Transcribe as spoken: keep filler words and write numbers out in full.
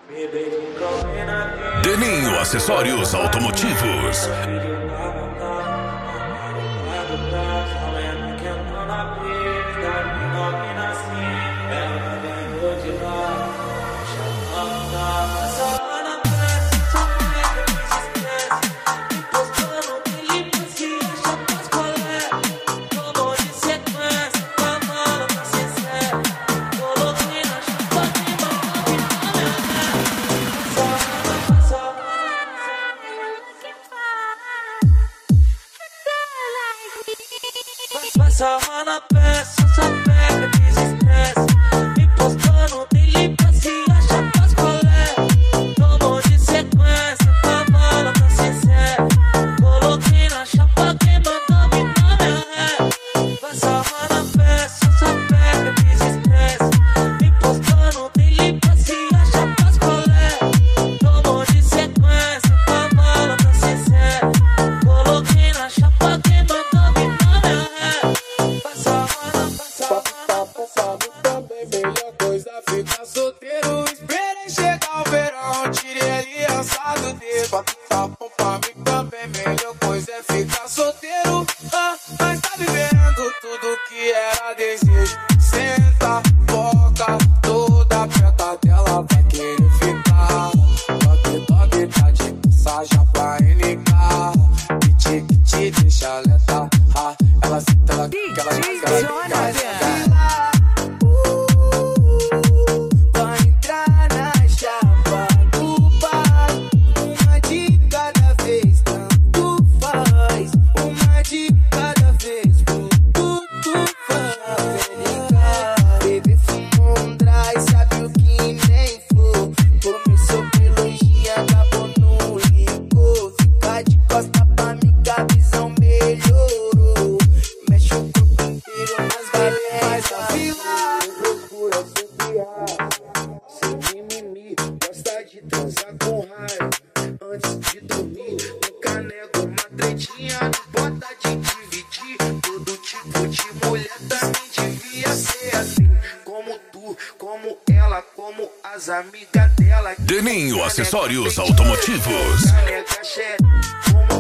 Deninho Acessórios Automotivos. Passa a na peça, só pega, desestressa. Me postando, tem limpa, se acha faz colé. Tomou de sequência, cavalo tá sincero. Coloquei na chapa, quem mandou me na minha ré. Passa a na peça, só pega, desestressa. Me postando, tem limpa, se acha faz colé. Tomou de sequência, cavalo tá sincero. Coloquei na chapa, quem mandou me na minha ré. Ficar solteiro, esperei chegar o verão. Tirei aliançado dele. Bota bom pra mim também. Melhor coisa é ficar solteiro. Ah, mas tá vivendo tudo que era desejo. Senta, foca, toda preta dela vai querer ficar. Toque, toque, tá de passagem pra N K. Que te, que te deixa letal. Ah, ela senta, ela fica, ela fica, ela fica. Deninho Acessórios Automotivos.